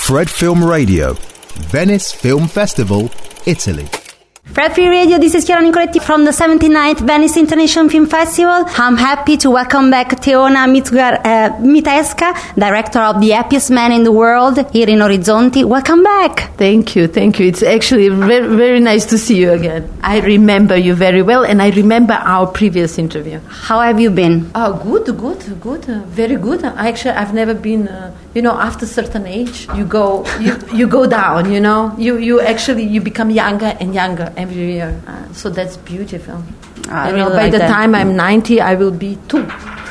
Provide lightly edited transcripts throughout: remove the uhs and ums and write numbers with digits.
Fred Film Radio, Venice Film Festival, Italy. Fred Free Radio, this is Chiara Nicoletti from the 79th Venice International Film Festival. I'm happy to welcome back Teona Mitesca, director of The Happiest Man in the World here in Orizzonti. Welcome back. Thank you. It's actually very, very nice to see you again. I remember you very well, and I remember our previous interview. How have you been? Oh, good, very good. Actually, I've never been, after a certain age, you go down, you become younger and younger every year. So that's beautiful. By the time I'm 90, I will be 2.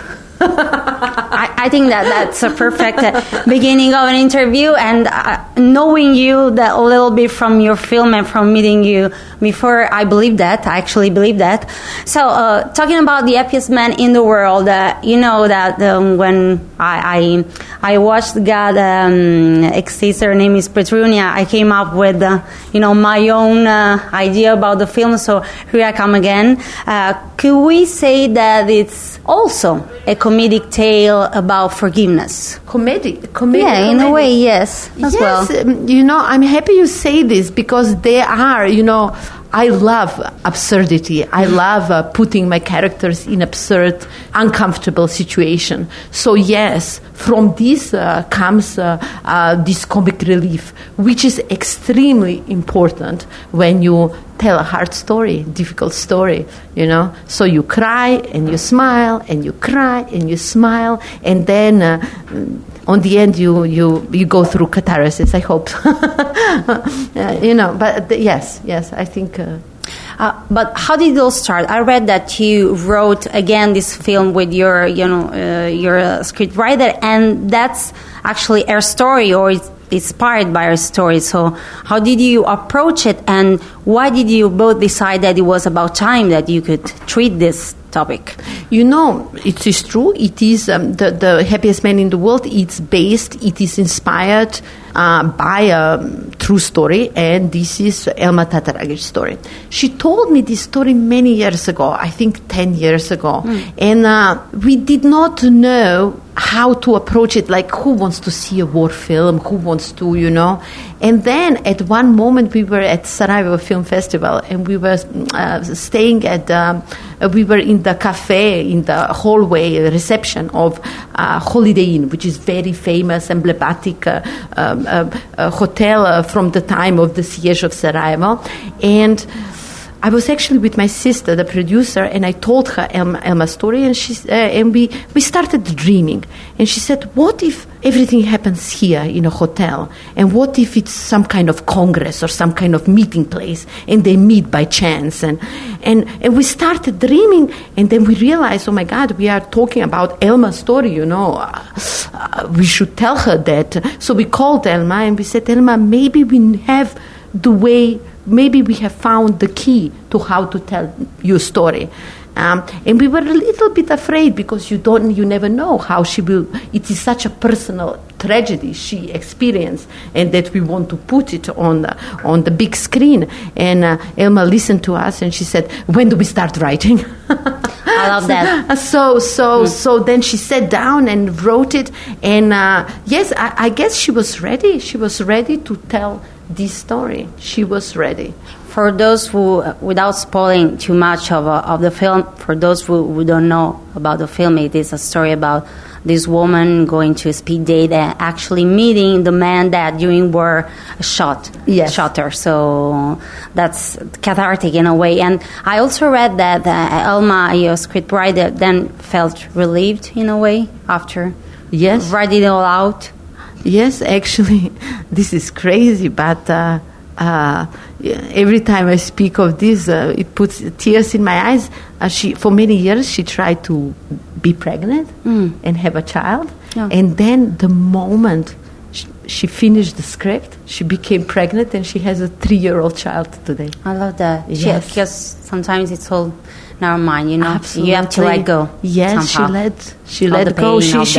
I think that's a perfect beginning of an interview, and knowing you a little bit from your film and from meeting you before, I actually believe that. So, talking about The Happiest Man in the World, you know that when I watched God Exists, her name is Petrunia, I came up with, my own idea about the film, so here I come again. Could we say that it's also a comedic tale about forgiveness? Comedic. Yeah, in a way, yes. As well. I'm happy you say this because there are, I love absurdity. I love putting my characters in absurd, uncomfortable situation. So yes, from this comes this comic relief, which is extremely important when you tell a hard story, difficult story, So you cry and you smile and you cry and you smile, and then on the end you go through catharsis, I hope. But yes, I think. But how did it all start? I read that you wrote again this film with your script writer, and that's actually her story, or it's inspired by her story. So how did you approach it, and why did you both decide that it was about time that you could treat this topic? It is true. It is the Happiest Man in the World. It is inspired by a true story, and this is Elma Tataragi's story. She told me this story many years ago, I think 10 years ago, and we did not know how to approach it, like who wants to see a war film, who wants to, And then at one moment we were at Sarajevo Film Festival, and we were staying we were in the cafe, in the hallway reception of Holiday Inn, which is very famous, emblematic hotel from the time of the siege of Sarajevo. And I was actually with my sister, the producer, and I told her Elma's story, and we started dreaming. And she said, "What if everything happens here in a hotel? And what if it's some kind of congress or some kind of meeting place, and they meet by chance?" And we started dreaming, and then we realized, oh my God, we are talking about Elma's story. We should tell her that. So we called Elma and we said, "Elma, maybe we have the way." Maybe we have found the key to how to tell your story. And we were a little bit afraid because you never know how she will. It is such a personal tragedy she experienced, and that we want to put it on the big screen. And Elma listened to us, and she said, "When do we start writing?" I love that. So then she sat down and wrote it, and yes, I guess she was ready. She was ready to tell this story. She was ready. For those who, without spoiling too much of the film, for those who don't know about the film, it is a story about this woman going to a speed date and actually meeting the man that during war shot her. So that's cathartic in a way. And I also read that Elma, your scriptwriter, then felt relieved in a way after writing it all out. Yes, actually, this is crazy, but every time I speak of this, it puts tears in my eyes. For many years, she tried to be pregnant and have a child. Yeah. And then the moment she finished the script, she became pregnant, and she has a 3-year-old child today. I love that. Yes. Because sometimes it's all in our mind, Absolutely. You have to let go. Yes, somehow. she let go.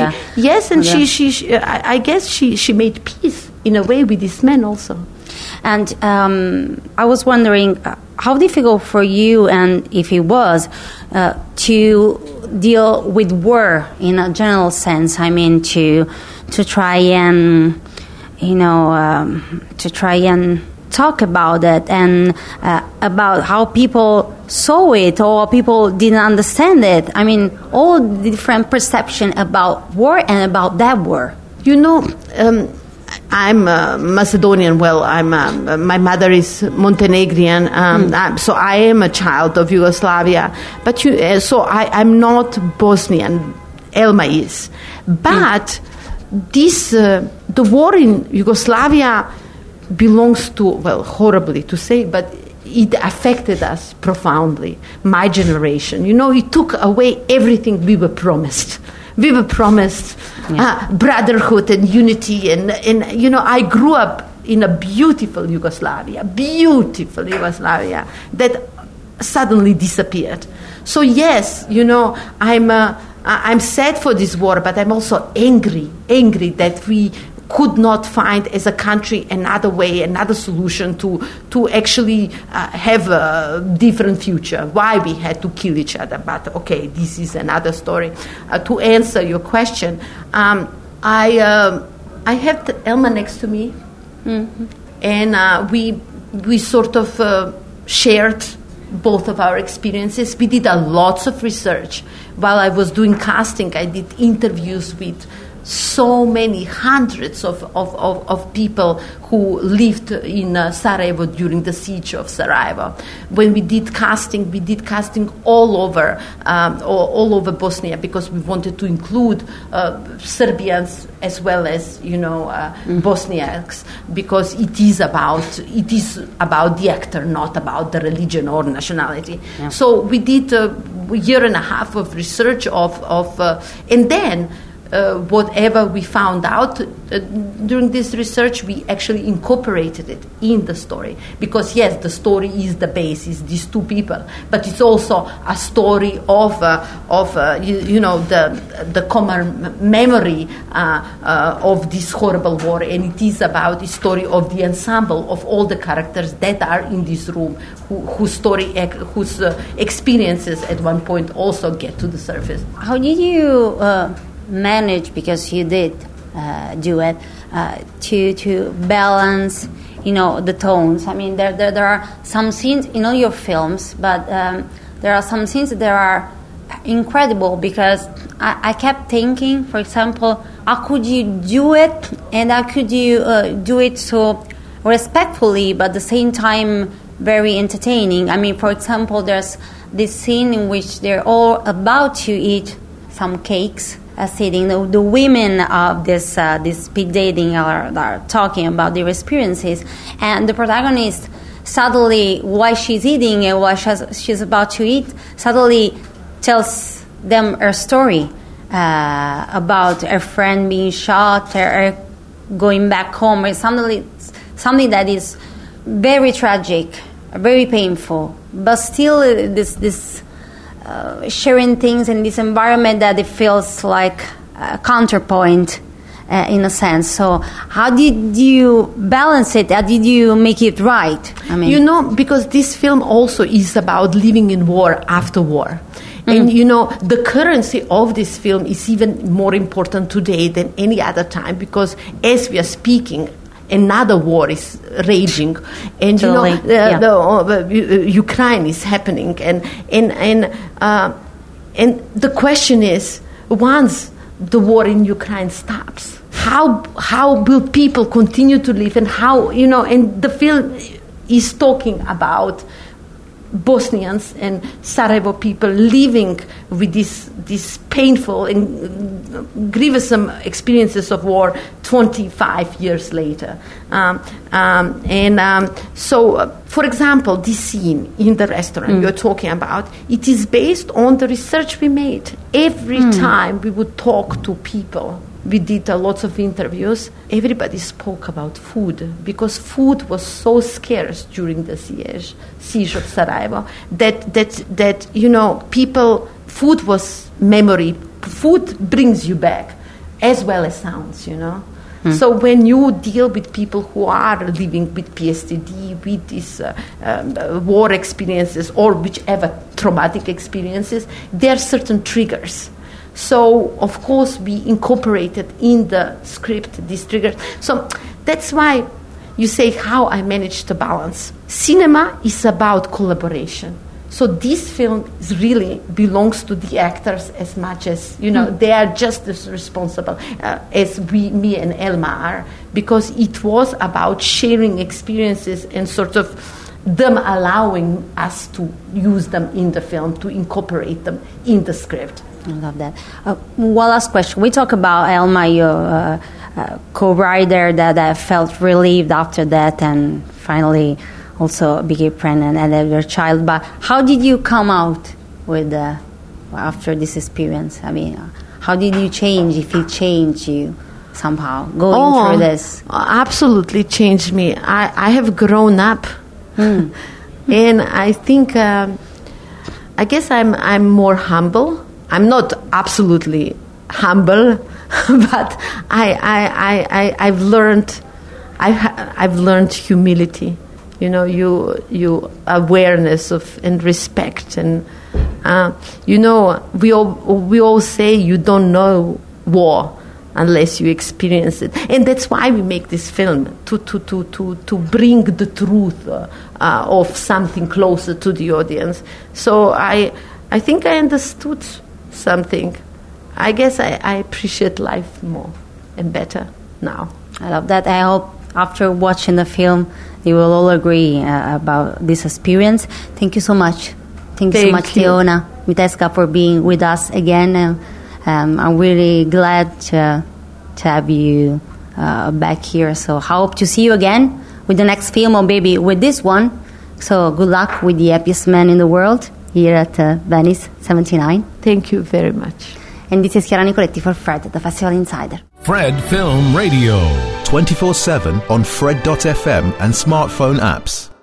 I guess she made peace in a way with this man also. And I was wondering how difficult for you, and if it was, to deal with war in a general sense. I mean, to try and to try and talk about it and about how people saw it or people didn't understand it. I mean, all the different perception about war and about that war. I'm Macedonian. Well, my mother is Montenegrin, so I am a child of Yugoslavia. But so I'm not Bosnian. Elma is, but the war in Yugoslavia belongs to, well, horribly to say, but it affected us profoundly. My generation, it took away everything we were promised. We were promised brotherhood and unity, and I grew up in a beautiful Yugoslavia that suddenly disappeared. So yes, I'm sad for this war, but I'm also angry that we could not find as a country another way, another solution to actually have a different future. Why we had to kill each other. But okay, this is another story. To answer your question, I have Elma next to me, and we sort of shared both of our experiences. We did lots of research. While I was doing casting, I did interviews with so many hundreds of people who lived in Sarajevo during the siege of Sarajevo. When we did casting all over Bosnia, because we wanted to include Serbians as well as Bosniaks, because it is about the actor, not about the religion or nationality. Yeah. So we did a year and a half of research and then. Whatever we found out during this research, we actually incorporated it in the story. Because yes, the story is the basis, these two people, but it's also a story of the common memory of this horrible war, and it is about the story of the ensemble of all the characters that are in this room, whose experiences at one point also get to the surface. How did you manage, because you did do it, to balance the tones? I mean, there are some scenes in all your films, but there are some scenes that are incredible, because I kept thinking, for example, how could you do it, and how could you do it so respectfully but at the same time very entertaining? I mean, for example, there's this scene in which they're all about to eat some cakes, sitting. The women of this speed dating are talking about their experiences, and the protagonist suddenly, while she's eating and while she's about to eat, suddenly tells them her story about her friend being shot, her going back home, or something that is very tragic, very painful, but still this sharing things in this environment that it feels like a counterpoint in a sense. So how did you balance it? How did you make it right? I mean, because this film also is about living in war after war. And, the currency of this film is even more important today than any other time, because as we are speaking, another war is raging, and Ukraine is happening, and the question is, once the war in Ukraine stops, how will people continue to live, and how and the film is talking about Bosnians and Sarajevo people living with these painful and grievous experiences of war 25 years later. So, for example, this scene in the restaurant you're talking about, it is based on the research we made. Every time we would talk to people, we did lots of interviews, everybody spoke about food, because food was so scarce during the siege of Sarajevo that people, food was memory. Food brings you back, as well as sounds, So when you deal with people who are living with PTSD, with these war experiences or whichever traumatic experiences, there are certain triggers. So, of course, we incorporated in the script these triggers. So that's why you say how I managed to balance. Cinema is about collaboration. So this film really belongs to the actors as much as, they are just as responsible as me and Elma are, because it was about sharing experiences and sort of them allowing us to use them in the film, to incorporate them in the script. I love that. One last question. We talk about Elma, your co-writer that felt relieved after that and finally also became pregnant and had your child. But how did you come out with after this experience? I mean, how did you change, if it changed you somehow, going through this? Absolutely changed me. I have grown up. And I think, I guess I'm more humble. I'm not absolutely humble, but I've learned humility. You awareness of and respect, and we all say you don't know war unless you experience it, and that's why we make this film to bring the truth of something closer to the audience. So I think I understood something. I guess I appreciate life more and better now. I love that. I hope after watching the film you will all agree about this experience. Thank you so much. Thank you so much, Teona Mitesca, for being with us again. I'm really glad to have you back here. So I hope to see you again with the next film, or maybe with this one. So good luck with The Happiest Man in the World here at Venice 79. Thank you very much. And this is Chiara Nicoletti for Fred, the Festival Insider. Fred Film Radio. 24/7 on Fred.fm and smartphone apps.